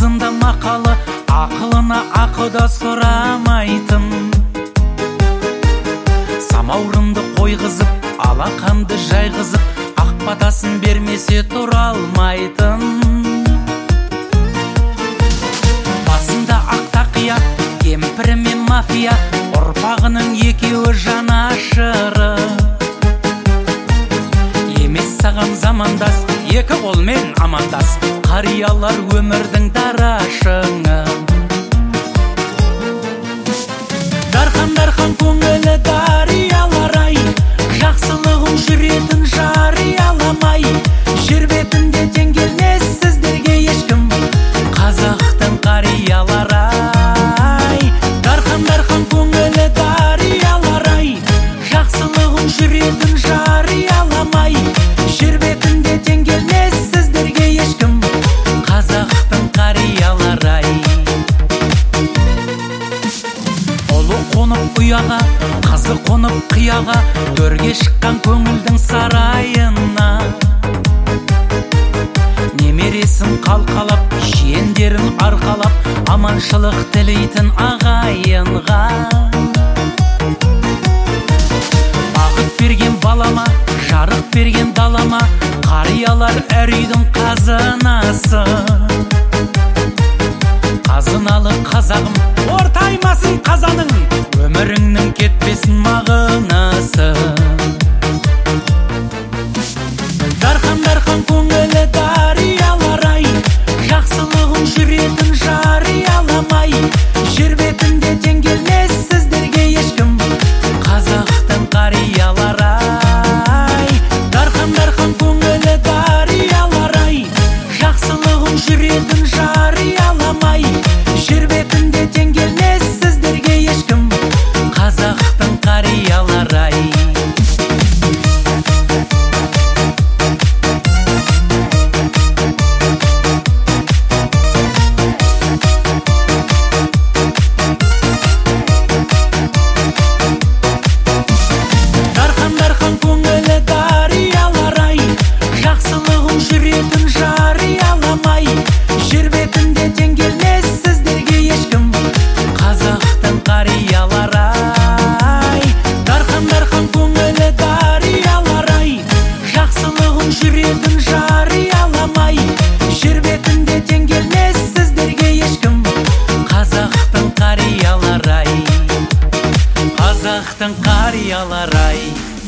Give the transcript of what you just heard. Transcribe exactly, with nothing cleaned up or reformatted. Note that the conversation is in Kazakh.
Аузында мақалы, ақылына ақыда сұрамайтын. Самаурынды қойғызып, алақанды жайғызып, ақ батасын бермесе тұра алмайтын. Басында ақ тақия, кемпірі мен мафия, ұрпағының екеуі жанашыры. Емес саған замандас, екі қолмен амандас, қариялар өмірдің дарашыңы. Дархан-дархан көңілі дариялар-ай, жақсылығын жүретін жарияламай. Жер бетінде тең келмес сіздерге ешкім, қазақтың қариялар-ай. Дархан-дархан көңілі дариялар-ай, жақсылығын жүретін жарияламай. Жер бетінде тең келмес сіздерге ешкім, қазақтың қариялар-ай. Ұлы қонып ұяға, қызы қонып қияға, төрге шыққан көңілдің сарайына. Немересін қалқалап, жиендерін арқалап, аманшылық тілейтін ағайынға. Бағыт берген балама, жарық берген далама, қариялар әр үйдің қазынасы. Қазыналы қазағым, ортаймасын қазаның, өміріңнің кетпесін мағынасы. Дархан-дархан көңілі дариялар-ай, жақсылығын жүретін жарияламай. Жер бетінде тең келмес сіздерге ешкім, қазақтың қариялар-ай. Дархан-дархан көңілі дариялар-ай, жақсылығын жүретін жарияламай. Жер бетінде тең келмес сіздерге ешкім, қазақтың қариялар-ай. Дархан-дархан көңілі дариялар-ай, жақсылығын жүретін жарияламай. Жер бетінде тең келмес сіздерге ешкім, қазақтың қариялар-ай. Дархан-дархан көңілі дариялар-ай, жақсылығын жүретін жарияламай. Жер бетінде тең келмес сіздерге ешкім, қазақтың қариялар-ай. Қазақтың қариялар-ай.